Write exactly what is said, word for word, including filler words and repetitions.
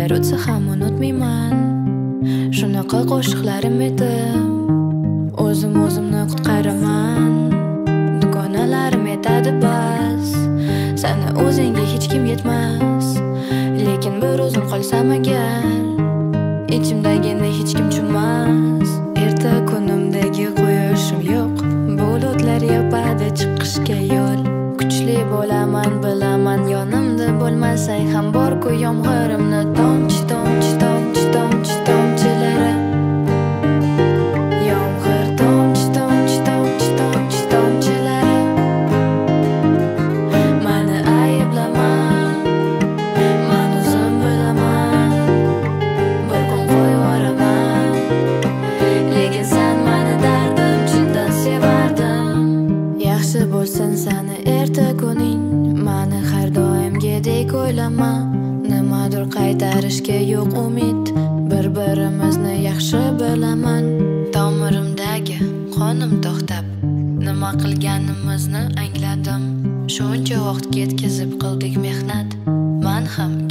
yillar o'tsa ham unutmayman. Shunaqa qo'shiqlarim edi, o'zim o'zimni qutqaraman. Dugonalarim aytadi bas, sani o'zingga hech kim yetmas. Lekin bir o'zim qolsam agar, ichimdagini hech kim tushunmas. Erta kunimdagi quyoshim yo'q, bulutlar yopadi chiqishga yo'l. Kuchli bo'laman bilaman, yonimda bo'lmasang ham bor-ku yomg'irimni tomchi tomchi tomchi tomchi tomchilari. Yomg'ir tomchi tomchi tomchi tomchi tomchilari. Mani ayblama, men o'zim bilaman, bir kun qo'yvoraman. Lekin sen mani dardim chindan sevarding. Yaxshi bo'lsin sani erta kuning, mani har doimgidek o'ylama. Nimadir qaytarishga yo'q umid, bir-birimizni yaxshi bilaman. Tomirimdagi qonim to'xtab, nima qilganimizni angladim. Shuncha vaqt ketkazib qildik mehnat, men ham